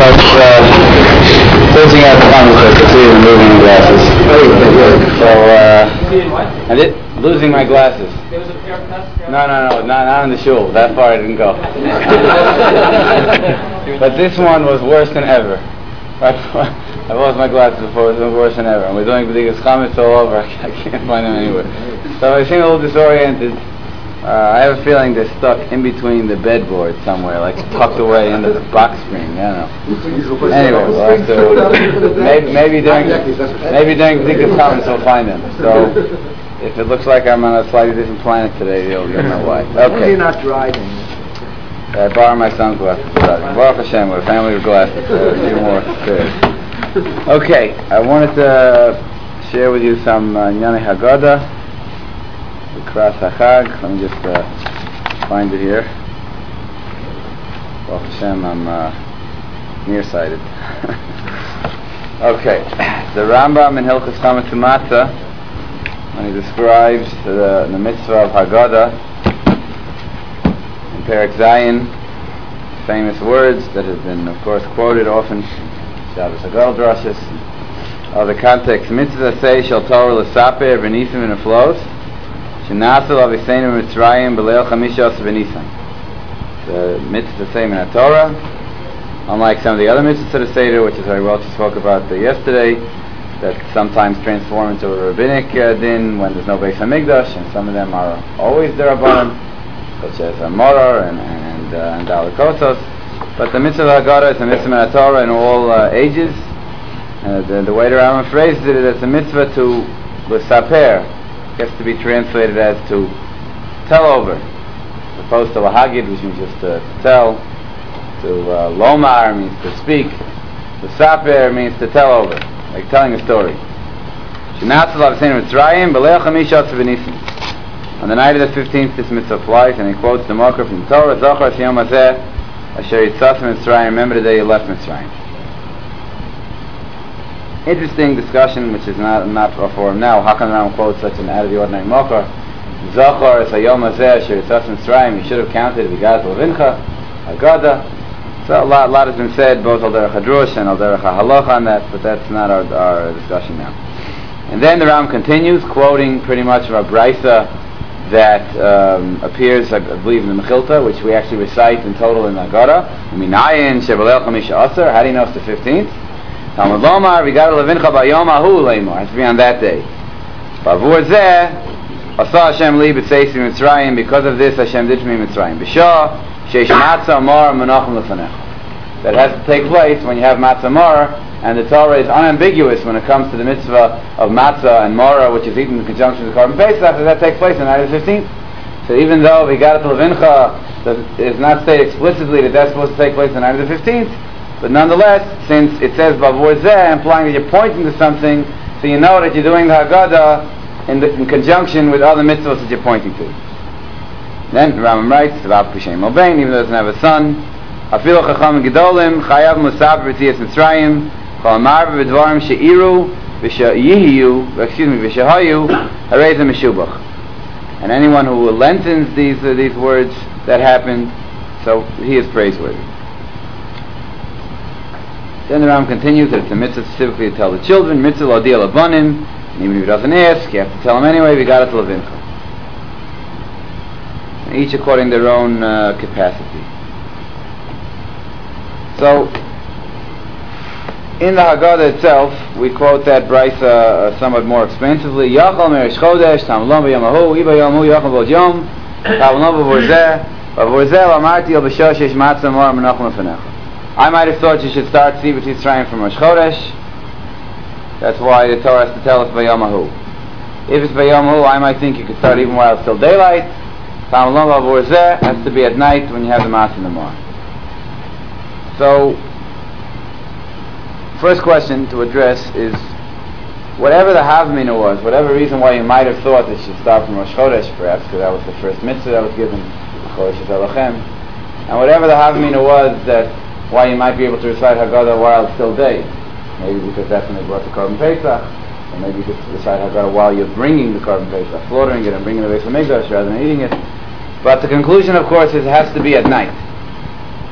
closing out the conversation, see moving the glasses. I did losing my glasses. There was a pair of tests? No, not in the shul. That far I didn't go. But this one was worse than ever. I lost my glasses before. It was worse than ever. And we're doing B'digas Chametz all over. I can't find them anywhere. So I seem a little disoriented. I have a feeling they're stuck in between the bedboard somewhere, like tucked away into the box screen. I don't know. Anyway, we'll have to, maybe during B'digas Chametz we'll find them. So if it looks like I'm on a slightly different planet today, you'll know why. Okay. You're not driving. I borrow my son's glasses. Baruch Hashem, we're a family with glasses. A few more spares. Okay, I wanted to share with you some Nyane Haggadah, the Kras HaChag. Let me just find it here. Baruch Hashem, I'm nearsighted. Okay, the Rambam in Hilchos Chametz U'Matzah, when he describes the mitzvah of Haggadah, Perek Zayin, famous words that have been, of course, quoted often, Shabbos Hagadol drashas, other contexts. Mitzvah say shel Torah l'saper v'nisim in aflos, shenasel aviseinu Mitzrayim b'leil chamishos v'nisim. The mitzvah say in Torah, unlike some of the other mitzvahs of the Seder, which is very well spoke about yesterday, that sometimes transform into a rabbinic din when there's no Beis Hamikdash, and some of them are always derabanan, such as Morar and Dalikosos. But the mitzvah of Haggadah is a mitzvah of Torah in all ages. The way the Rambam phrases it is a mitzvah to l'saper, gets to be translated as to tell over, as opposed to lahagid, which means just to tell. To lomar means to speak. L'saper means to tell over, like telling a story. Shinatzal avseinu Mitzrayim b'leil chamishos v'nisim. On the night of the 15th, this mitzvah applies, and he quotes the marker from the Torah, Zachar Shiyom Hazeh, Asher Yitzasem Mitzrayim, remember the day you left Mitzrayim. Interesting discussion, which is not for him now. How come the Rambam quotes such an out-of-the-ordinary marker? Zachar Shiyom Hazeh, Asher Yitzasem Mitzrayim, you should have counted, Vigat Levincha, Haggadah. So a lot has been said, both al derech hadrush and al derech halacha on that, but that's not our discussion now. And then the Rambam continues, quoting pretty much of a brisa that appears, I believe, in the Mechilta, which we actually recite in total in the Haggadah. Minayin shebalel chamisha aser. How do you know it's the 15th? Talmud lomar v'gad levincha b'yom ahu leimor. It has to be on that day. B'avur zeh asa Hashem li b'tzeisi Mitzrayim. Because of this, Hashem did to me Mitzrayim. B'shah sheish matzah mar menachem lefanecha. That has to take place when you have matzah mar. And the Torah is unambiguous when it comes to the mitzvah of matzah and mora, which is eaten in conjunction with Korban Pesach, that takes place on the night of the 15th. So even though Vigat Levincha is not stated explicitly that that's supposed to take place on the night of the 15th, but nonetheless, since it says Bavur Zeh, implying that you're pointing to something, so you know that you're doing the Haggadah in conjunction with other mitzvahs that you're pointing to. Then the Rambam writes about Pishem Obein, even though it doesn't have a son, Afilu Chacham Gedolim Chayav Musab B'Tzias Mitzrayim. And anyone who lengthens these words that happened, so he is praiseworthy. Then the Ram continues that it's a mitzvah specifically to tell the children, mitzvah lo dia labanim, and even if he doesn't ask, you have to tell him anyway, we got it to levincha. Each according to their own capacity. So, in the Haggadah itself, we quote that brisa somewhat more expansively. Yachal merish chodesh, tamlom b'yom ahu, iba yom hu, yachal v'od yom, tamlom b'vorzeh, v'vorzeh v'amarti al b'shah sheish matzah mor menachem lefanecha. I might have thought you should start Tzibut Yisrael from Rosh Chodesh. That's why the Torah has to tell us b'yom ahu. If it's b'yom ahu, I might think you could start even while it's still daylight. Tamlom b'vorzeh has to be at night when you have the matzah in the morning. So, first question to address is, whatever the Havmina was, whatever reason why you might have thought that you should start from Rosh Chodesh, perhaps because that was the first mitzvah that was given, Chodesh Elochem, and whatever the Havmina was that why you might be able to recite Haggadah while it's still day, maybe because that's when they brought the Korban Pesach, or maybe you could recite Haggadah while you're bringing the Korban Pesach, slaughtering it and bringing it away from Mikdash rather than eating it. But the conclusion, of course, is it has to be at night.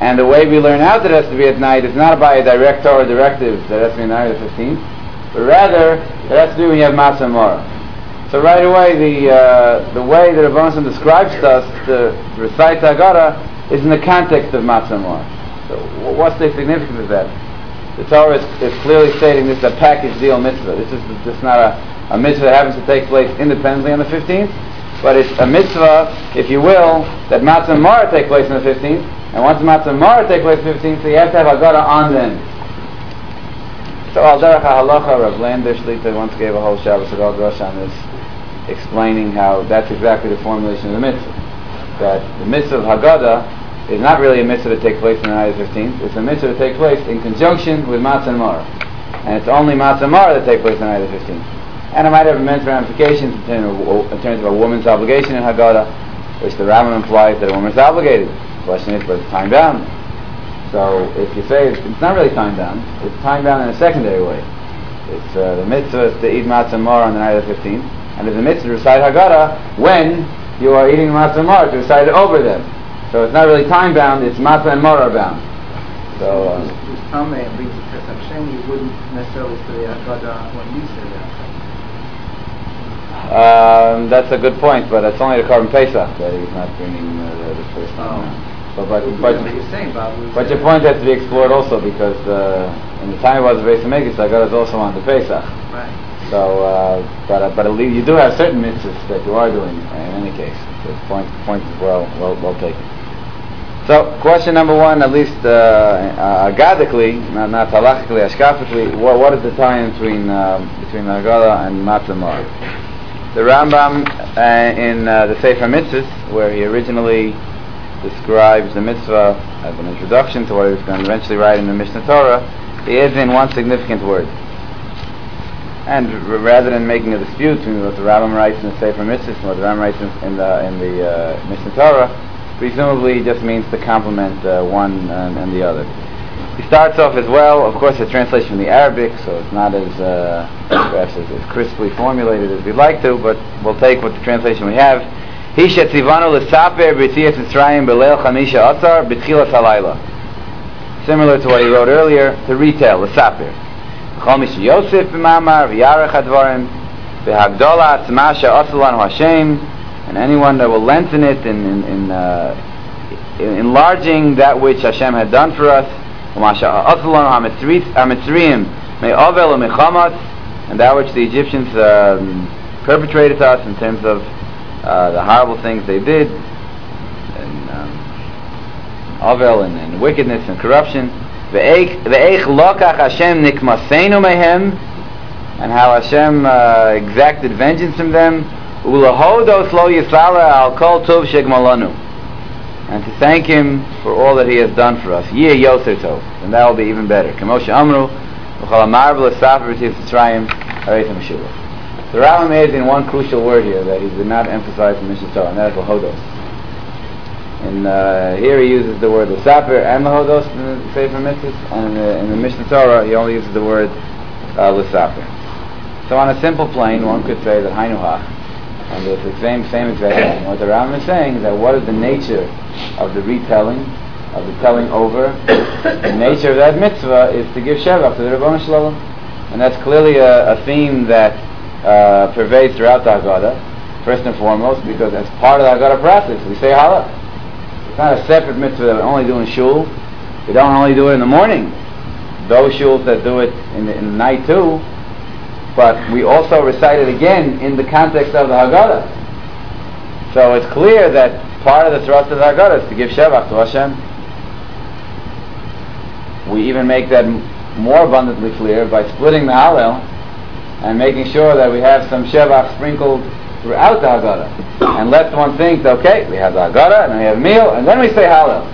And the way we learn out that it has to be at night is not by a direct Torah directive that it has to be night of the 15th, but rather it has to do when you have Matzah Mara. So right away, the way that Rebbe Nosson describes to us to recite the Haggadah is in the context of Matzah Mara. So what's the significance of that? The Torah is clearly stating this is a package deal mitzvah. This is just not a mitzvah that happens to take place independently on the 15th, but it's a mitzvah, if you will, that Matzah Mara take place on the 15th, and once Matzah Mara take place on the 15th, so you have to have Haggadah on them. So Al Derech HaHalacha, Rav Lander Shlita once gave a whole Shabbos Agad Rosh on this, explaining how that's exactly the formulation of the mitzvah. That the mitzvah of Haggadah is not really a mitzvah to take place on the night of the 15th, it's a mitzvah to take place in conjunction with Matzah Mara. And it's only Matzah Mara that take place on the night of the 15th. And it might have immense ramifications in terms of a woman's obligation in Haggadah, which the Rambam implies that a woman is obligated. The question is, but it's time bound. So if you say it's not really time bound, it's time bound in a secondary way. It's the mitzvah is to eat Matzah Mara on the night of the 15th, and it's a mitzvah to recite Haggadah when you are eating Matzah Mara, to recite it over them. So it's not really time bound, it's Matzah and Mara bound. So you wouldn't necessarily say Haggadah when you say that. That's a good point, but it's only the Korban Pesach that he's not bringing the first time. But your point has to be explored also, because in the time it was the Beis Hamikdash, Haggadah is also on the Pesach. Right. So, but you do have certain mitzvahs that you are doing in any case. The point is well taken. So, question number one, at least agadically, not halachically, ashkafically, what is the tie between the Haggadah and Matzah Mara? The Rambam in the Sefer Mitzvahs, where he originally describes the mitzvah as an introduction to what he was going to eventually write in the Mishnah Torah, he adds in one significant word. And rather than making a dispute between what the Rambam writes in the Sefer Mitzvahs and what the Rambam writes in the Mishnah Torah, presumably he just means to complement one and the other. He starts off as well, of course, a translation from the Arabic, so it's not as perhaps as crisply formulated as we'd like to, but we'll take what the translation we have. He shetzivanu l'saper b'tzias Mitzrayim b'leil chamisha atzar b'tchilas halayla. Similar to what he wrote earlier, to retell, l'saper. Chol mi sheyosef b'mamar v'yarech hadvarim v'hagdola atzma she'atzal lanu Hashem, and anyone that will lengthen it in enlarging that which Hashem had done for us, and that which the Egyptians perpetrated to us in terms of the horrible things they did, and Avel and wickedness and corruption, and how Hashem exacted vengeance from them, and to thank Him for all that He has done for us. Yeh yoser tov, and that will be even better. K'moshe amru, v'chol amar v'lesafer b'tzias Mitzrayim hareitem shuvah. The Rambam adds in one crucial word here that he did not emphasize in Mishnah Torah, and that is lahodos. And here he uses the word lesaper and lahodos in the Sefer Mitzvahs, and in the Mishnah Torah he only uses the word lesaper. So on a simple plane, one could say that hainuhach, and it's the same exact. What the Rambam is saying is that what is the nature of the retelling, of the telling over? The nature of that mitzvah is to give shevach to the Rebbeinu Shalom, and that's clearly a theme that pervades throughout the Haggadah. First and foremost, because as part of the Haggadah process, we say halach. It's not a separate mitzvah that we only do in shul. We don't only do it in the morning. Those shuls that do it in the night too. But we also recite it again in the context of the Haggadah. So it's clear that part of the thrust of the Haggadah is to give shevach to Hashem. We even make that more abundantly clear by splitting the Hallel and making sure that we have some shevach sprinkled throughout the Haggadah. And lest one think, okay, we have the Haggadah and we have a meal and then we say Hallel.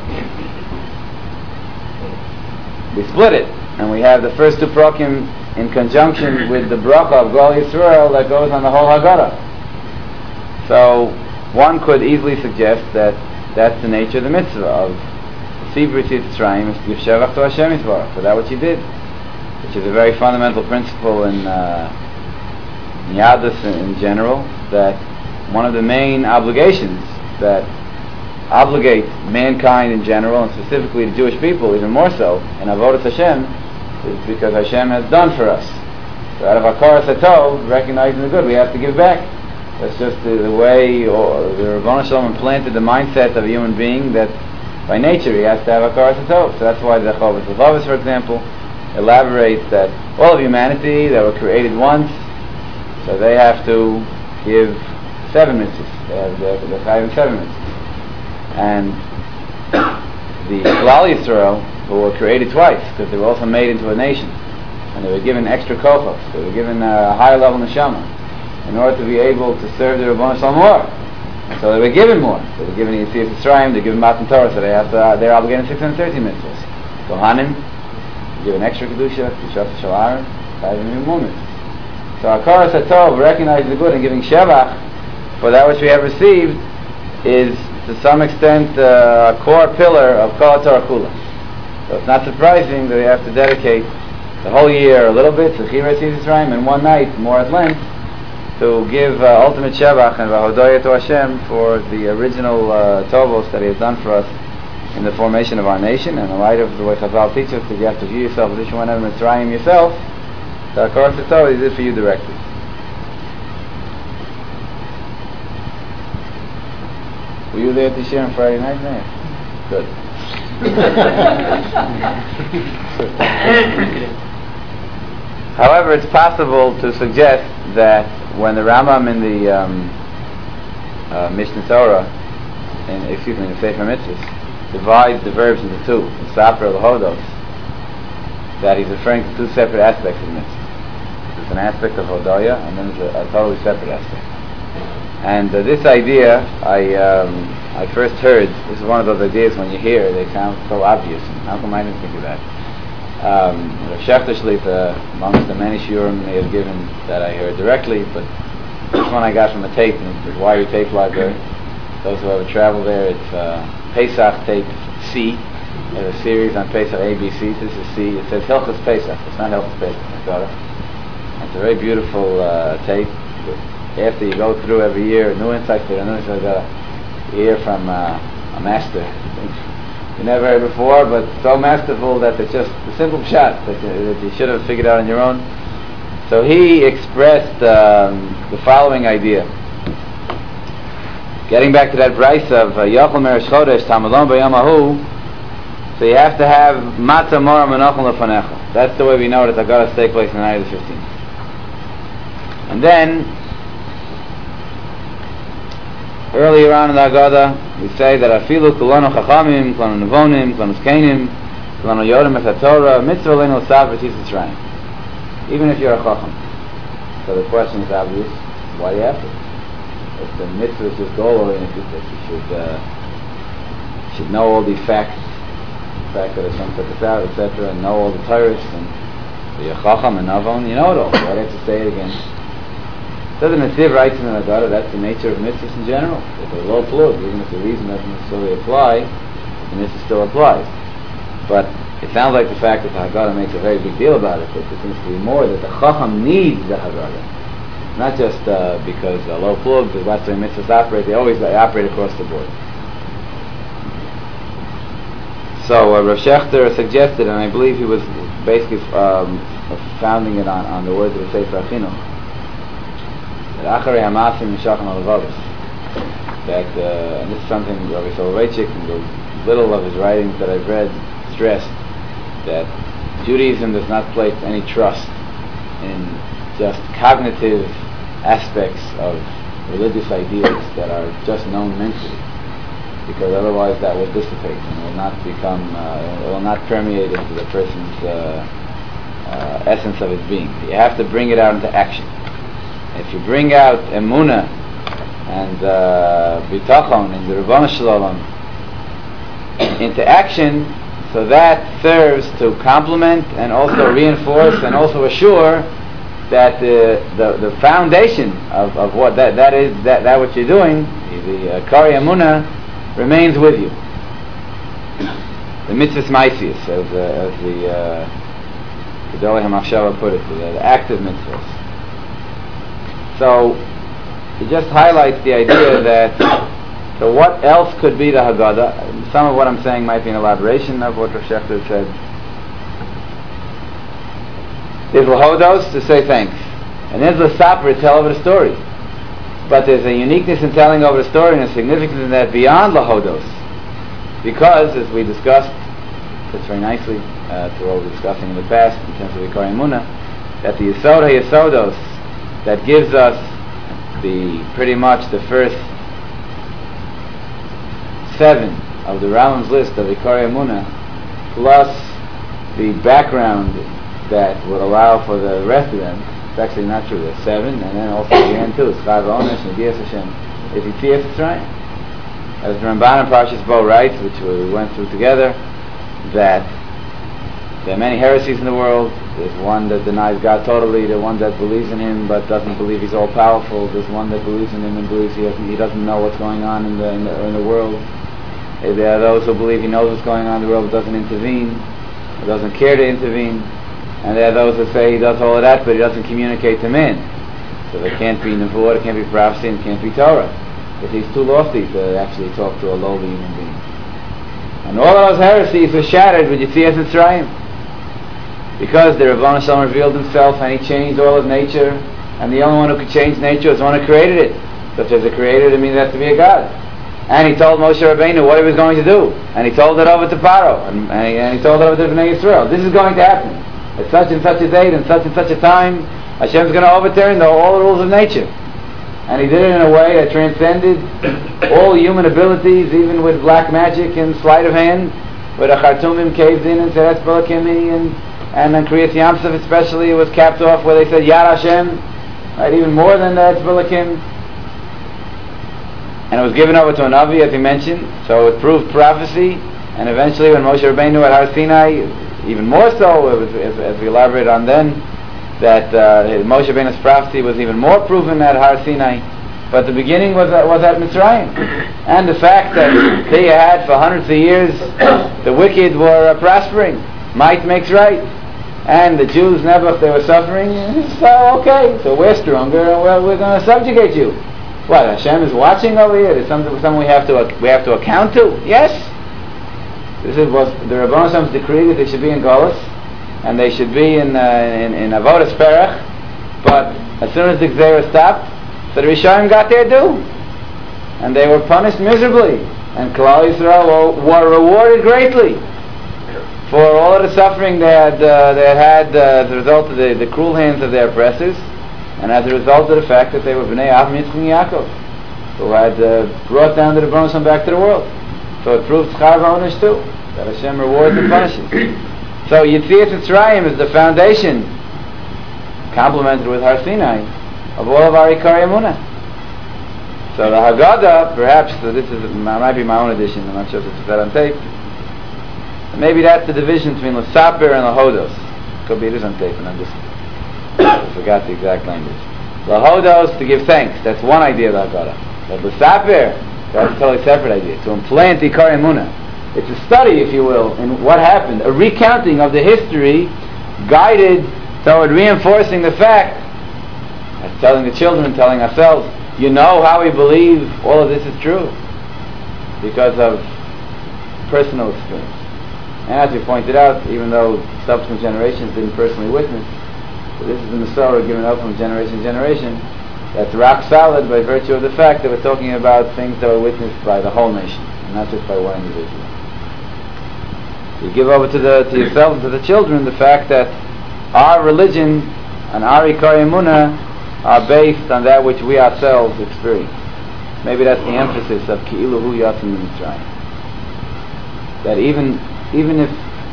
We split it and we have the first two prakim in conjunction with the bracha of Gol Yisrael that goes on the whole Haggadah. So one could easily suggest that that's the nature of the mitzvah of Sibri Tzrayim, is to give shevach to Hashem Yisrael for that which He did, which is a very fundamental principle in Yadus in general, that one of the main obligations that obligate mankind in general, and specifically the Jewish people even more so, in Avodas Hashem, is because Hashem has done for us. So out of Hakaras HaTov, recognizing the good, we have to give back. That's just the way the Rebbeinu Shalom implanted the mindset of a human being that by nature he has to have Hakaras HaTov. So that's why the Chovos HaLevavos, for example, elaborates that all of humanity that were created once, so they have to give 7 mitzvahs. They're chayavim 7 mitzvahs. And the Klal Yisrael, who were created twice, because they were also made into a nation, and they were given extra kochos, they were given a higher level neshama, in order to be able to serve the Rebbeinu Shalom more. And so they were given more. They were given Yetzias Mitzrayim, they were given Matan Torah, so they're obligated 630 mitzvahs. Kohanim, given extra kedusha, Kishas Shel Aaron, chayavim more mitzvahs. So Hakaras HaTov, recognizing the good and giving shevach for that which we have received, is to some extent a core pillar of Kol HaTorah Kula. So it's not surprising that we have to dedicate the whole year a little bit to Chiyuv Yetzias Mitzrayim, and one night, more at length, to give ultimate shevach and v'hodoyah to Hashem for the original tovos that He has done for us in the formation of our nation. And in light of the way Chazal teaches us that you have to view yourself as one of Mitzrayim yourself, so Hakaras HaTov is it for you directly. Were you there to share on Friday night, man? Good. However, it's possible to suggest that when the Rambam in the Mishnah Torah, in the Sefer Mitzvahs, divides the verbs into two, the Sapra L'Hodos, that he's referring to two separate aspects of mitzvah. There's an aspect of Hodaya, and then there's a totally separate aspect. And this idea, I first heard, this is one of those ideas when you hear, they sound so obvious. How come I didn't think of that? Rav Shechter Shlita, amongst the many shiurim they have given that I heard directly, but this one I got from a tape, and it's Wire Tape Library. Those who ever travel there, it's Pesach Tape C. There's a series on Pesach ABC. This is C. It says Hilchos Pesach. It's not Hilchos Pesach. It's a very beautiful tape. After you go through every year, new insights there, you hear from a master. You never heard before, but so masterful that it's just a simple shot that you should have figured out on your own. So he expressed the following idea. Getting back to that price of Yochel Merish Chodesh Tamalon B'Yamahu, so you have to have Matzah Mora Menachon Lefanecha. That's the way we know that the Haggadah take place on the night of the 15th. And then earlier on in the Haggadah, we say that Afilu Kulanu Chachamim, Kulanu Nevonim, Kulanu Zkenim, Kulanu Yodim Et HaTorah, Mitzvah Leinu Sav V'Tzis Mitzrayim. Even if you're a Chacham. So the question is obvious, why do you have to? If the mitzvah is just goal-oriented, that you should know all these facts, the fact that Hashem took us out, etc., and know all the Torahs, and be a Chacham and Navon, you know it all. Why do you have to say it again? So the Netziv writes in the Haggadah, that's the nature of mitzvahs in general. If they're low plug, even if the reason doesn't necessarily apply, the mitzvah still applies. But it sounds like the fact that the Haggadah makes a very big deal about it, but there seems to be more that the Chacham needs the Haggadah. Not just because low plug, the Western mitzvahs operate, they operate across the board. So Rav Shechter suggested, and I believe he was basically founding it on the words of the Sefer Achinuch, that Acharei Hamasim Nishachim Alavavos. That, and this is something Rabbi Soloveitchik, in the little of his writings that I've read, stressed that Judaism does not place any trust in just cognitive aspects of religious ideas that are just known mentally, because otherwise that will dissipate and will not become, it will not permeate into the person's essence of his being. You have to bring it out into action. If you bring out emunah and bitachon and the Rebbeinu Shalom into action, so that serves to complement and also reinforce and also assure that the foundation of what that is that what you're doing, the Kari Emunah, remains with you. The mitzvahs maisius, as the Gedolei HaMachshava put it, the active mitzvahs. So it just highlights the idea that So what else could be the Haggadah? Some of what I'm saying might be an elaboration of what Rav Shechter said. There's Lahodos, to say thanks. And there's L'saper, to tell over the story. But there's a uniqueness in telling over the story and a significance in that beyond Lahodos. Because, as we discussed, fits very nicely to what we were discussing in the past in terms of Ikar Emunah, that the Yesod HaYesodos that gives us pretty much the first 7 of the Rambam's list of Ikar Emunah, plus the background that would allow for the rest of them. It's actually not true. There's 7, and then also the end too. Schar v'onesh, Nevias Hashem, is Yitzias Mitzrayim. As the Ramban in Parshas Bo writes, which we went through together, that there are many heresies in the world. There's one that denies God totally. There's one that believes in Him but doesn't believe He's all powerful. There's one that believes in Him and believes He doesn't know what's going on in the world. There are those who believe He knows what's going on in the world but doesn't intervene, or doesn't care to intervene. And there are those who say He does all of that but He doesn't communicate to men. So there can't be Nevuah, there can't be prophecy, and can't be Torah. But He's too lofty to actually talk to a lowly human being. And all of those heresies were shattered with Yetzias Mitzrayim. Because the Rebbeinu Shalom revealed Himself and He changed all of nature, and the only one who could change nature is the one who created it. So if there's a creator, it means there has to be a God. And He told Moshe Rabbeinu what He was going to do. And He told it over to Paro. And he told it over to Bnei Yisrael. This is going to happen. At such and such a date and such a time, Hashem's going to overturn all the rules of nature. And He did it in a way that transcended all human abilities, even with black magic and sleight of hand, where the Khartoumim caved in and said, Etzbelakimi, and then Kriyas Yamsuf especially was capped off where they said, Yad Hashem, right, even more than the Etzbelakim. And it was given over to a Navi, as we mentioned, so it proved prophecy, and eventually when Moshe Rabbeinu at Har Sinai, even more so, as we elaborated on then, that Moshe Rabbeinu's prophecy was even more proven at Har Sinai. But the beginning was at Mitzrayim. And the fact that they had for hundreds of years, the wicked were prospering. Might makes right. And the Jews never, if they were suffering, so okay, so we're stronger and we're going to subjugate you. What, Hashem is watching over here? Is something we have to account to? Yes. This was the Rebbeinu Shalom's decree that they should be in Golus, and they should be in Avodas Perach. But as soon as the Gzeirah stopped, so the Rishonim got their due, and they were punished miserably, and Klal Yisrael were rewarded greatly for all of the suffering they had as a result of the cruel hands of their oppressors, and as a result of the fact that they were Bnei Avram Yitzchak and Yaakov, who had brought down the Rebbeinu Shalom back to the world. So it proves Schar v'onesh too, that Hashem rewards and punishes. So Yetzias Mitzrayim is the foundation, complemented with Har Sinai, of all of our Ikar Emunah. So the Haggadah, perhaps, might be my own addition, I'm not sure if it's that on tape. Maybe that's the division between L'saper and Lahodos. Could be it is on tape, and I forgot the exact language. Lahodos, to give thanks, that's one idea of the Haggadah. But L'saper, that's a totally separate idea, to implant Ikar Emunah. It's a study, if you will, in what happened, a recounting of the history guided toward reinforcing the fact, as telling the children, telling ourselves, you know how we believe all of this is true? Because of personal experience. And as we pointed out, even though subsequent generations didn't personally witness, this is the Masorah given up from generation to generation, that's rock solid by virtue of the fact that we're talking about things that were witnessed by the whole nation, and not just by one individual. You give over to yourself and to the children the fact that our religion and our Ikar Emunah are based on that which we ourselves experience. Maybe that's the emphasis of Ki'ilu Hu Yatzim Mitzrayim. That even if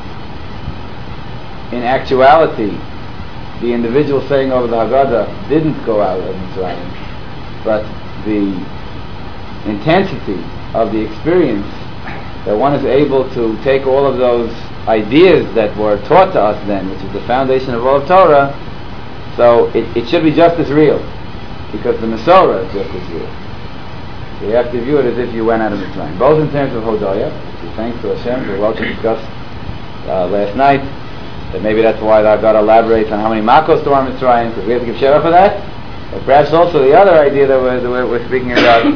in actuality the individual saying over the Haggadah didn't go out of Mitzrayim, but the intensity of the experience, that one is able to take all of those ideas that were taught to us then, which is the foundation of all of Torah, so it should be just as real, because the Masorah is just as real. So you have to view it as if you went out of Mitzrayim, both in terms of Hodaya, which is thanks to Hashem, for what we discussed last night, that maybe that's why the Haggadah elaborates on how many Makos there are in Mitzrayim, because we have to give Shevach for that. But perhaps also the other idea that we're speaking about,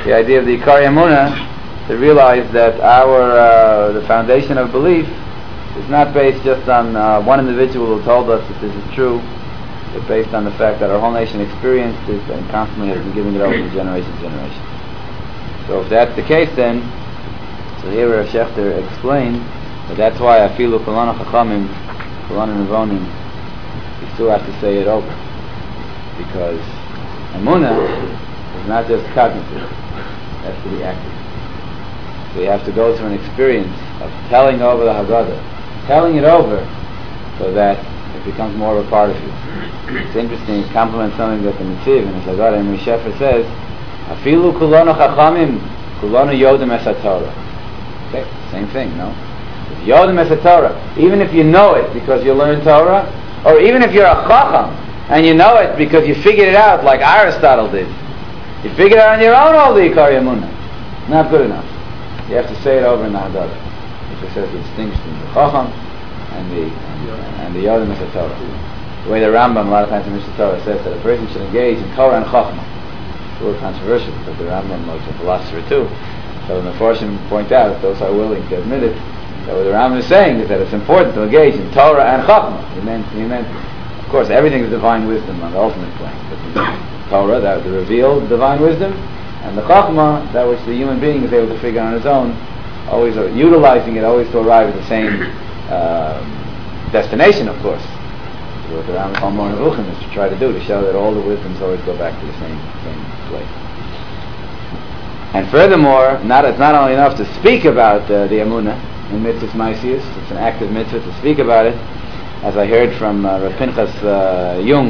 the idea of the Ikari Emunah, to realize that the foundation of belief is not based just on one individual who told us that this is true, but based on the fact that our whole nation experienced it and constantly has been giving it over from generation to generation. So if that's the case, then, so here Rav Shechter explained that that's why Afilu Kulana Chachamim, Kulana Nevonim, you still have to say it over, because Emunah is not just cognitive; it has to be active. So you have to go through an experience of telling over the Haggadah, telling it over, so that it becomes more of a part of you. It's interesting, it complements something that the Netziv in his Haggadah and Shefer says, Afilu kulonu chachamim, kulonu yodem es haTorah. Okay, same thing, no? Yodem es haTorah. Even if you know it because you learned Torah, or even if you're a chacham and you know it because you figured it out like Aristotle did, you figured out on your own all the Ikari Emunah. Not good enough. You have to say it over in the Haggadah, which says the distinction between the chacham and the Yodem es haTorah. The way the Rambam, a lot of times in Mishnah Torah, says that a person should engage in Torah and Chachma. It's a little controversial because the Rambam was a philosopher too. So the Meforshim point out, if those are willing to admit it, that what the Rambam is saying is that it's important to engage in Torah and Chachma. He meant, of course, everything is divine wisdom on the ultimate plane. But the Torah, that the revealed divine wisdom, and the Chachma, that which the human being is able to figure on his own, always utilizing it, always to arrive at the same destination, of course. What the Rambam called Moreh Nevuchim is to try to do, to show that all the wisdoms always go back to the same place. And furthermore, it's not only enough to speak about the Emunah in Mitzvahs Maisius, it's an active mitzvah to speak about it, as I heard from Rav Pinchas Jung,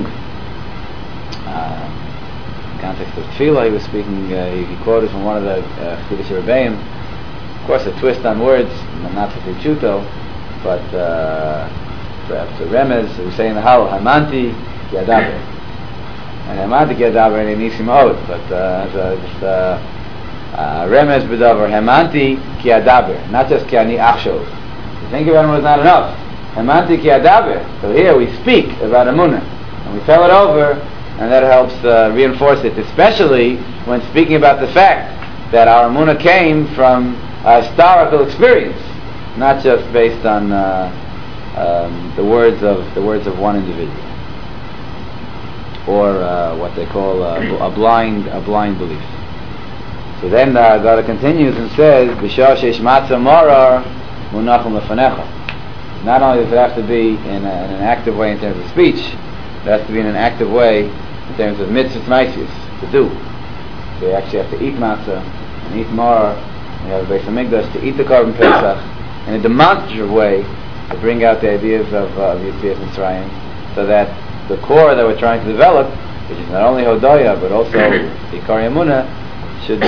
in context of Tefillah, he was speaking, he quoted from one of the Chiddushei Rebbeim, of course a twist on words, not to pshuto, but perhaps a remez, we say in the Hal, Hamanti Yadaber. And Hamanti Yadaber and Nisim Od, but just remez b'davar, Hamanti Ki Yadaber, not just Ki Ani Achshov. To think about it was not enough. Hamanti Ki Yadaber. So here we speak about Emunah, and we tell it over, and that helps reinforce it, especially when speaking about the fact that our Emunah came from a historical experience, not just based on the words of one individual, or what they call a blind belief. So then the Haggadah continues and says, "B'shah sheish matzah morar munachim lefanecha." Not only does it have to be in an active way in terms of speech, it has to be in an active way in terms of mitzvahs maisius, to do. So you actually have to eat matzah and eat morar. You have a Beis Hamikdash to eat the Korban Pesach in a demonstrative way, to bring out the ideas of Yetzias Mitzrayim, so that the core that we're trying to develop, which is not only Hodaya but also the Ikari Emunah, should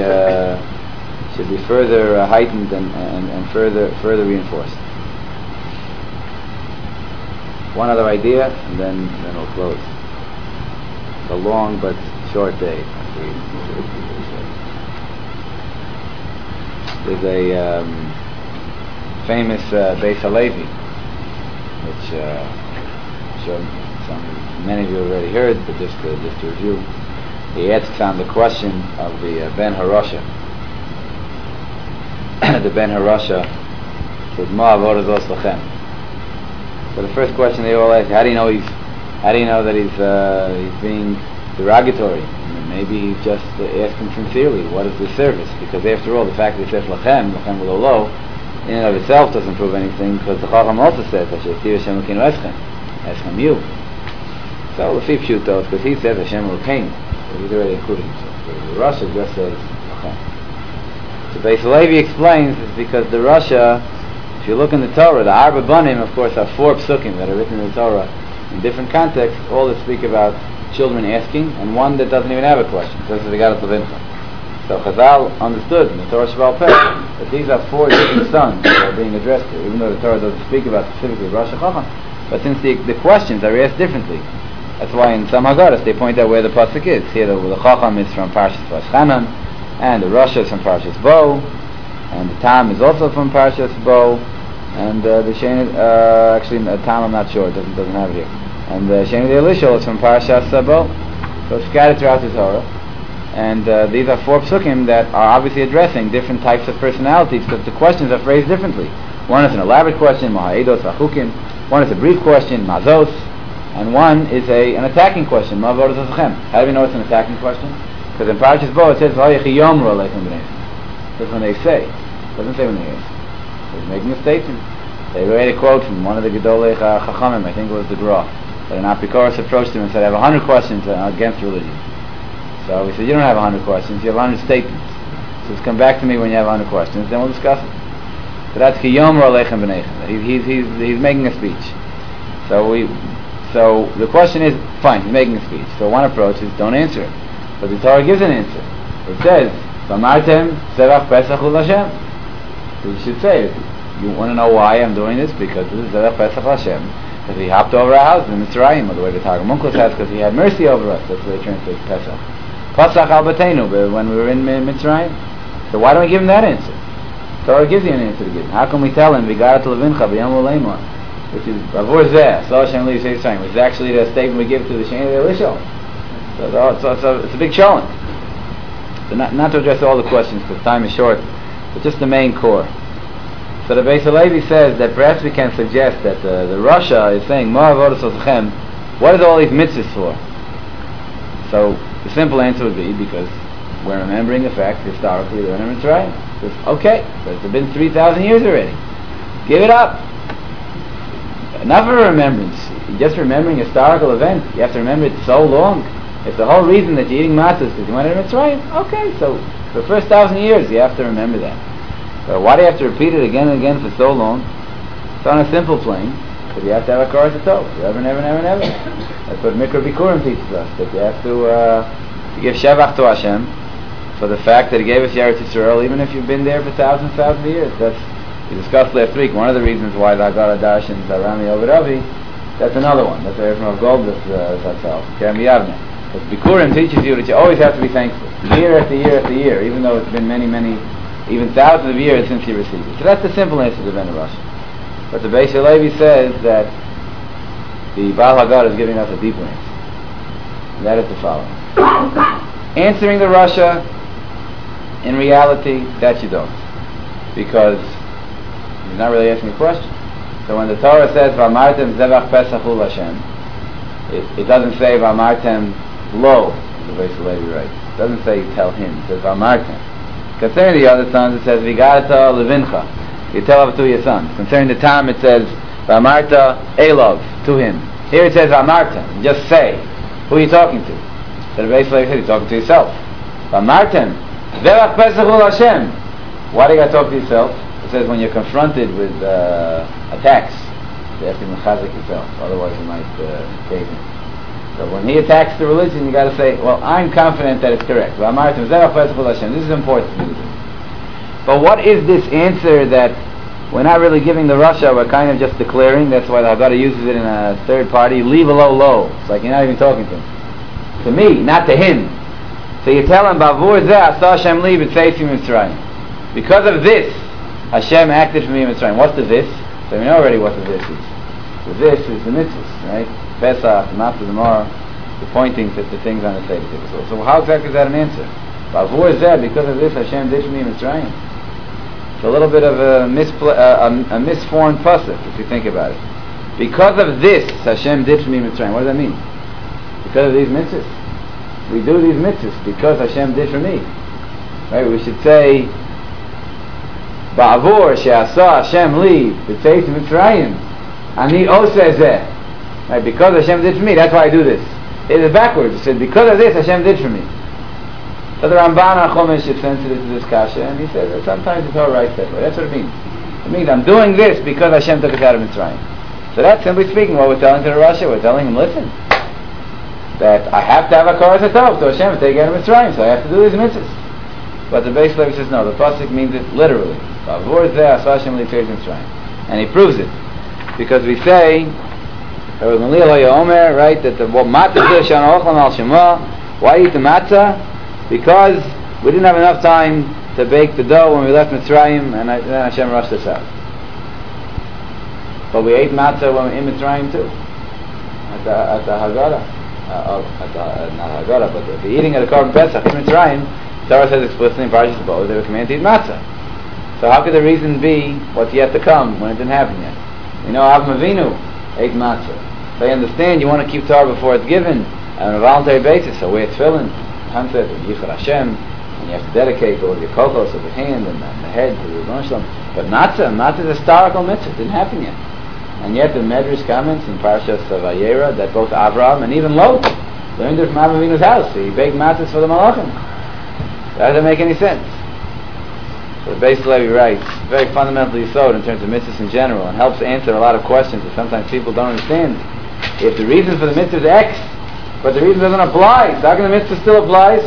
be further heightened and further reinforced. One other idea, and then we'll close. It's a long but short day. There's a famous Beis Halevi, which many of you already heard, but just to review. He asks on the question of the Ben Harosha. The Ben Harosha says, "Ma avodah zos lachem." So the first question they all ask: How do you know that he's being derogatory? I mean, maybe he's just asking sincerely, what is the service? Because after all, the fact that he says lachem v'lo, in and of itself doesn't prove anything, because the Chacham also says, Hashem Elokeinu Eschem you. So Lefi Pshuto, because he says Hashem Elokeinu, so he's already including himself. The Rasha just says Lachem. So Beis Halevi explains it's because the Rasha, if you look in the Torah, the Arba Banim, of course, are 4 psukim that are written in the Torah in different contexts, all that speak about children asking, and one that doesn't even have a question. So this is the God of Levincha. So Chazal understood in the Torah Sheba'al Peh that these are 4 different sons that are being addressed here, even though the Torah doesn't speak about specifically Rosh Chacham. But since the questions are asked differently, that's why in some Haggadahs they point out where the pasuk is. Here the Chacham is from Parshas Vaschanan, and the Rosh is from Parshas Bo, and the Tam is also from Parshas Bo, and the Shein actually the Tam I'm not sure, it doesn't have it here. And the Shein the Elishol is from Parshas Bo. So it's scattered throughout the Torah. And these are 4 psukim that are obviously addressing different types of personalities, because the questions are phrased differently. One is an elaborate question, Ma'edos V'chukim. One is a brief question, Mazos. And one is an attacking question, Ma'avodos V'chem. How do we know it's an attacking question? Because in Parashas Bo it says, V'ayechi yomru aleichem b'nei. That's when they say. It doesn't say when they ask. It's making a statement. They read a quote from one of the Gedolei Chachamim, I think it was the Gra, that an Apikoros approached him and said, I have 100 questions against religion. So he said, you don't have 100 questions, you have 100 statements. So just come back to me when you have 100 questions, then we'll discuss it. So that's Ki Yomru Aleichem B'neichem. He's making a speech. So the question is, fine, he's making a speech. So one approach is, don't answer it. But the Torah gives an answer. It says, V'amartem Zevach Pesach Ul Hashem. So you should say, you want to know why I'm doing this? Because this is Zevach Pesach Hashem. Because he hopped over our house in Mitzrayim, or the way the Targum Onkelos says, because he had mercy over us. That's the way it translates Pesach. Pasach al Batenu, when we were in Mitzrayim. So why don't we give him that answer? The Torah gives you an answer to give him. How can we tell him, V'garat levincha b'yom u'leimah, which is Avur Zeh, So Hashem Li Yisrael Yisrael, which is actually the statement we give to the Sheni Elishol. So it's a big showing. So not to address all the questions, because time is short, but just the main core. So the Beis Halevi says that perhaps we can suggest that the Rasha is saying, Ma avodas osechem, what is all these mitzvahs for? So the simple answer would be because we're remembering the fact historically they're in Mitzrayim. Okay, but it's been 3,000 years already. Give it up. Enough of a remembrance. You're just remembering a historical event. You have to remember it so long. If the whole reason that you're eating matzahs is because you went in Mitzrayim, okay, so for the first 1,000 years you have to remember that. So why do you have to repeat it again and again for so long? It's on a simple plane, because you have to have a Koras Hatov. Never. That's what Mikra Bikurim teaches us, that you have to give Shevach to Hashem for the fact that He gave us Eretz Yisrael, even if you've been there for thousands of years. We discussed last week, one of the reasons why the Haggadah Darshans Arami Ovid Avi, that's another one. That's from Rav Goldberg Zatzal, Kerem Yavne. But Bikurim teaches you that you always have to be thankful, year after year after year, even though it's been many, even thousands of years since you received it. So that's the simple answer to Ben Rosh. But the Beis Halevi says that the Baal Haggadah is giving us a deeper answer. And that is the following. Answering the Rasha, in reality, that you don't. Because he's not really asking a question. So when the Torah says, V'amartem Zevach Pesach Ul Hashem, it doesn't say, V'amartem Lo, the Beis Halevi writes. It doesn't say, tell him. It says, V'amartem. Concerning the other sons, it says, V'garata levincha. You tell it to your sons. Concerning the Tam, it says, V'amarta elov, to him. Here it says, V'amarta. Just say. Who are you talking to? So the Beis Halevi said, you're talking to yourself. V'amartem Zevach Pesach Ul Hashem. Why do you got to talk to yourself? It says when you're confronted with attacks, you have to mechazik yourself. Otherwise you might cave in. So when he attacks the religion, you got to say, well, I'm confident that it's correct. This is important. But what is this answer that we're not really giving the Rasha, we're kind of just declaring? That's why the Haggadah uses it in a third party. Leave a low. It's like you're not even talking to him. To me, not to him. So you tell him, Bavur Zeh Asa Hashem Li B'Tzeis Mitzrayim. Because of this, Hashem acted for me in Mitzrayim. What's the this? So we know already what the this is. The this is the mitzvahs, right? Pesach, the Matzah, the Mar, the pointing to the things on the Seder table. So how exactly is that an answer? Bavur Zeh, because of this, Hashem did for me in Mitzrayim. It's a little bit of a misformed pasuk, if you think about it. Because of this, Hashem did for me in Mitzrayim. What does that mean? Because of these mitzvahs. We do these mitzvahs because Hashem did for me. Right? We should say, Ba'avur she'asa Hashem li b'tzeis Mitzrayim ani oseh zeh. Right? Because Hashem did for me, that's why I do this. It is backwards. It said, because of this, Hashem did for me. So the Ramban HaChomesh is sensitive to this kasha, and he says that sometimes it's all right that way. That's what it means. It means I'm doing this because Hashem took us out of Mitzrayim. So that's simply speaking what we're telling to the Rasha. We're telling him, listen, that I have to have a Koras Hatov to Hashem to take out of Mitzrayim, so I have to do these mitzvahs. But the Beis Halevi says no, the pasuk means it literally. And he proves it. Because we say, right, that the why eat the matzah? Because we didn't have enough time to bake the dough when we left Mitzrayim, and then Hashem rushed us out. But we ate matzah when we were in Mitzrayim too, at the Haggadah. not Haggadah, but the eating of the Korban Pesach in Mitzrayim, Torah says explicitly in Parashas Bo, they were commanded to eat matzah. So how could the reason be what's yet to come when it didn't happen yet? We know Avraham Avinu ate matzah. They understand you want to keep Torah before it's given on a voluntary basis. So wear tefillin, concept of Yichud Hashem, and you have to dedicate all of your kochos of the hand and the head to the Rebbeinu Shalom. But matzah is a historical mitzvah. It didn't happen yet. And yet the Medrash comments in Parashas Vayera that both Avraham and even Lot learned it from Avraham Avinu's house. He baked matzahs for the Malachim. That doesn't make any sense. So the Beis Levi writes, very fundamentally so in terms of mitzvahs in general, and helps answer a lot of questions that sometimes people don't understand. If the reason for the mitzvah is X, but the reason doesn't apply, so how can the mitzvah still applies?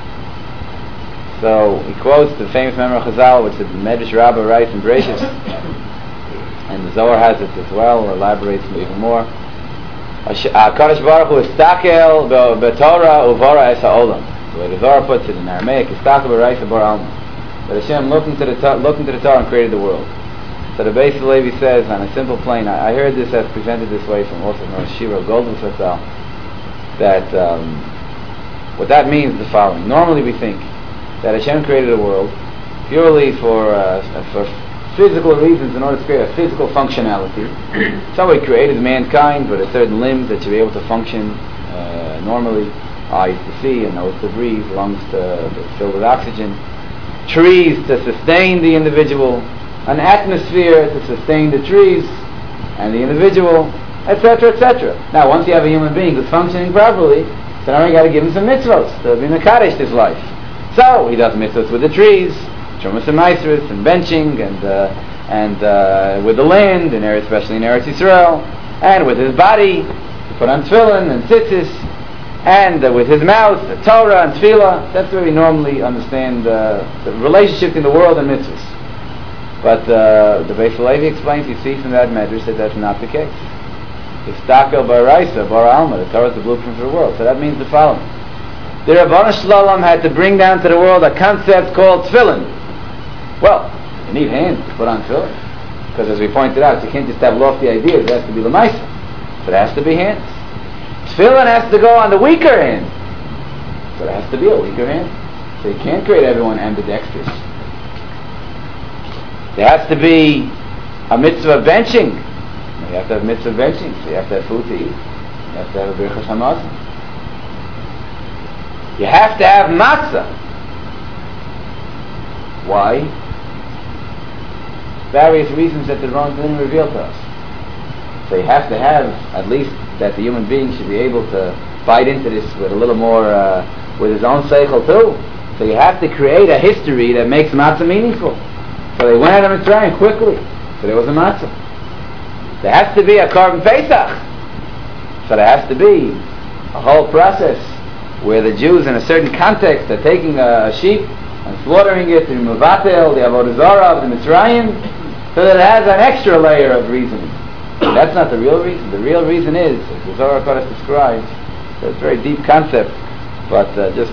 So he quotes the famous Memra Chazal, which the Medrash Rabbah writes in Bereshis, and the Zohar has it as well, elaborates even more. HaKadosh Baruch Hu istakel b'Torah uvara es ha'olam. The way the Zohar puts it in Aramaic, istakel b'Reisa bar alma. But Hashem looked into the Torah and created the world. So the Beis Levi says on a simple plane, I heard this as presented this way from also Rosh Shira Goldman Chazal, that what that means is the following. Normally we think that Hashem created the world purely for physical reasons in order to create a physical functionality. So He created mankind with a certain limbs that should be able to function normally, eyes to see and nose to breathe, lungs to fill with oxygen, trees to sustain the individual, an atmosphere to sustain the trees and the individual, etc., etc. Now, once you have a human being who's functioning properly, so now you got to give him some mitzvahs to be mekadesh this life. So he does mitzvahs with the trees, Trumas and Maasros, and benching, and with the land, especially in Eretz Yisrael, and with his body, to put on tefillin and tzitzis, and with his mouth, the Torah and tefillah. That's where we normally understand the relationship in the world and mitzvahs. But the Beis Levi explains, you see from that medrash that that's not the case. Istakel b'Reisa bar alma, the Torah is the blueprint for the world. So that means the following. The Rebbeinu Shalom had to bring down to the world a concept called tefillin. Well, you need hands to put on tefillin. Because as we pointed out, you can't just have lofty ideas, it has to be l'maisa. So it has to be hands. Tefillin has to go on the weaker hand. So it has to be a weaker hand. So you can't create everyone ambidextrous. There has to be a mitzvah of benching. You have to have mitzvah of benching. So you have to have food to eat. You have to have a birchas hamazon. You have to have matzah. Why? Various reasons that the Ron didn't reveal to us. So you have to have at least that the human being should be able to bite into this with a little more, with his own seichel too. So you have to create a history that makes matzah meaningful. So they went out of Mitzrayim quickly. So there was a matzah. There has to be a Korban Pesach. So there has to be a whole process where the Jews in a certain context are taking a sheep and slaughtering it in Mevatel, the Avodah Zarah of the Mitzrayim, so that it has an extra layer of reasoning. That's not the real reason. The real reason is, as the Zohar Kodesh describes, it's a very deep concept, but just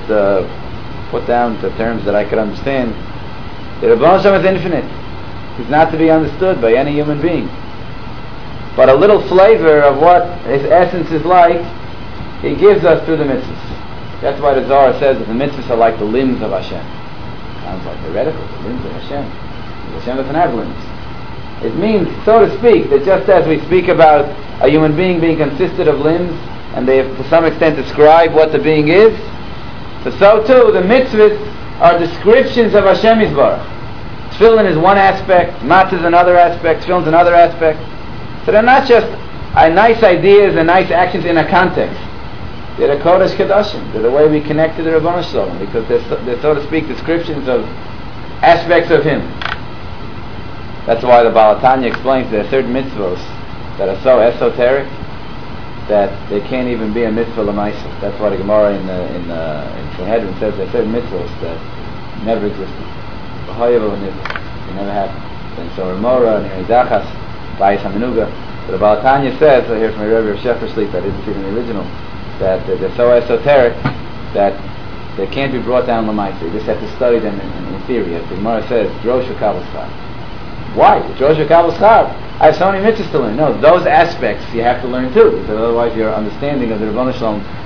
put down the terms that I could understand. The Rebbeinu Shalom is infinite. He's not to be understood by any human being. But a little flavor of what his essence is like, he gives us through the mitzvahs. That's why the Zohar says that the mitzvahs are like the limbs of Hashem. Sounds like heretical, the limbs of Hashem. Hashem doesn't have limbs. It means, so to speak, that just as we speak about a human being being consisted of limbs, and they have to some extent describe what the being is, so too the mitzvahs are descriptions of Hashem Yisbarach. Tefillin is one aspect, matzah is another aspect, tefillin is another aspect. So they're not just nice ideas and nice actions in a context. They're the Kodesh Kedoshim. They're the way we connect to the Rebbeinu Shalom, because they're, so to speak, descriptions of aspects of Him. That's why the Baal HaTanya explains there are certain mitzvahs that are so esoteric that they can't even be a mitzvah l'maisa. That's why the Gemara in Sanhedrin says there are certain mitzvahs that never existed. They never happened. And so Remora and Zachas, Bayis HaMenuga. But the Baal HaTanya says, I hear from my Rebbe Shefer Sleep, I didn't see it in the original, that they're so esoteric that they can't be brought down l'maisa. You just have to study them in theory. As the Gemara says, Drosh Kabbalah Schar. Why? Drosh Kabbalah Schar. I have so many mitzvahs to learn. No, those aspects you have to learn too, because otherwise your understanding of the Rebbeinu Shalom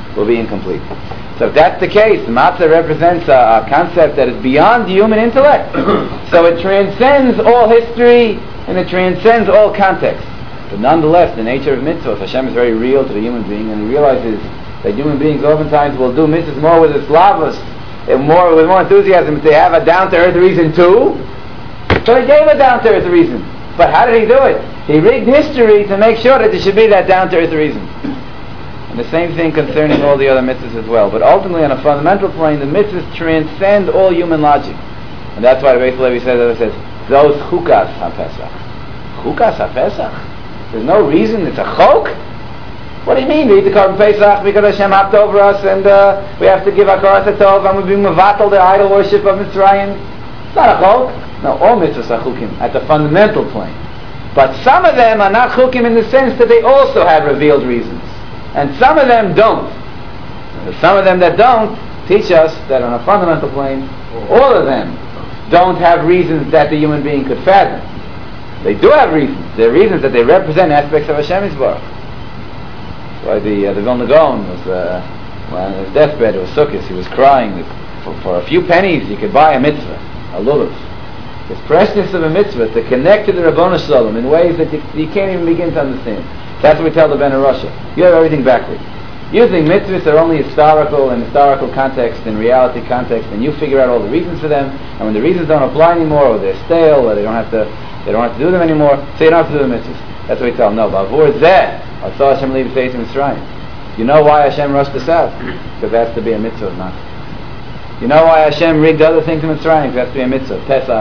will be incomplete. So if that's the case, the matzah represents a concept that is beyond the human intellect. So it transcends all history and it transcends all context. But nonetheless, the nature of mitzvahs, Hashem is very real to the human being, and he realizes that human beings oftentimes will do mitzvahs more with islavos, and with more enthusiasm if they have a down-to-earth reason too. So he gave a down-to-earth reason. But how did he do it? He rigged history to make sure that there should be that down-to-earth reason. And the same thing concerning all the other mitzvahs as well. But ultimately, on a fundamental plane, the mitzvahs transcend all human logic. And that's why the Beis Levi says, those chukas ha-Pesach. Chukas ha-Pesach? There's no reason, it's a chok? What do you mean? We eat the Korban Pesach because Hashem hopped over us and we have to give Hakarat HaTov and we're being mevatel the idol worship of Mitzrayim. It's not a chok. No, all mitzvahs are chukim at the fundamental plane. But some of them are not chukim in the sense that they also have revealed reasons. And some of them don't. And some of them that don't teach us that on a fundamental plane, all of them don't have reasons that the human being could fathom. They do have reasons. They're reasons that they represent aspects of Hashem Yisbarach. That's why the Vilna Gaon was, on his deathbed, it was Sukkot, he was crying that for a few pennies you could buy a mitzvah, a lulav. This preciousness of a mitzvah to connect to the Rabbanu Shalom in ways that you can't even begin to understand. That's what we tell the Ben Arusha. You have everything backwards. You think mitzvahs are only historical context and reality context, and you figure out all the reasons for them, and when the reasons don't apply anymore, or they're stale, or they don't have to do them anymore, so you don't have to do the mitzvahs. That's what we tell them. No, Bavur Zeh, Asah Hashem Levi Seis Mitzrayim. You know why Hashem rushed us out? Because that's to be a mitzvah, not. You know why Hashem rigged other things in Mitzrayim? Because that's to be a mitzvah, Pesach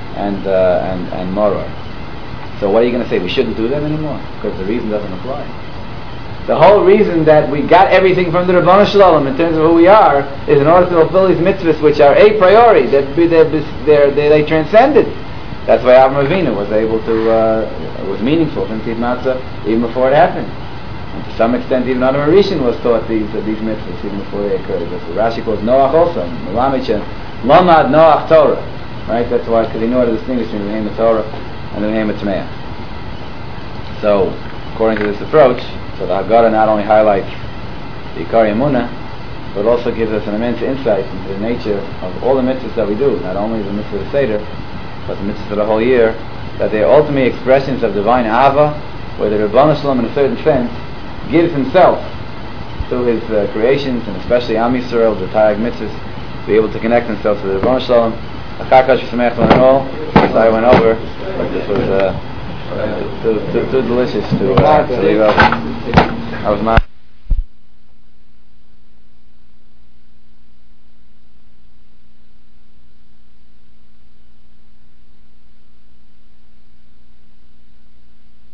and Moror. So what are you going to say? We shouldn't do them anymore because the reason doesn't apply. The whole reason that we got everything from the Rabbanu Shalom in terms of who we are is in order to fulfill these mitzvahs, which are a priori. They transcended. That's why Avraham Avinu was able to was meaningful since Eat Matzah even before it happened. And to some extent, even Adam HaRishon was taught these mitzvahs even before they occurred. That's what Rashi calls Noach also. Lamad Noach Torah. Right? That's why, because he knew how to distinguish between the name of Torah and the name of Tameah. So, according to this approach, so the Haggadah not only highlights the Ikari Emunah, but also gives us an immense insight into the nature of all the mitzvahs that we do, not only the mitzvah of the Seder, but the mitzvahs of the whole year, that they are ultimately expressions of divine Ava, where the Rabbanu Shalom, in a certain sense, gives himself to his creations, and especially Am Yisrael, the Tayag mitzvahs, to be able to connect themselves to the Rabbanu Shalom. Achakash Yisrael one and all, as I went over, but this was too delicious to leave out. I was not